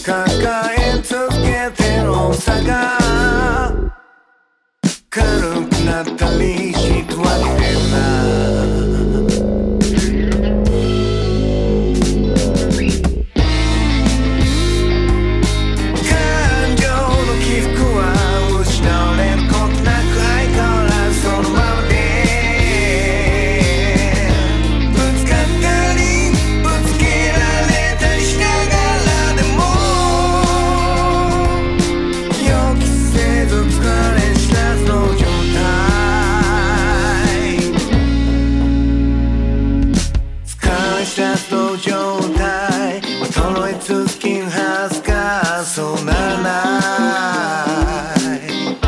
抱え続けてる重さが軽くなったりしたわけで感情の起伏は失われることなく相変わらずそのままでぶつかったりぶつけられたりしながらでも予期せず疲れ知らずの状態疲れ知らずの状態衰え続きるはずがそうならない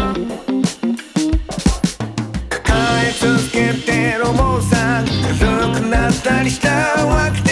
抱え続けてる重さ軽くなったりしたわけ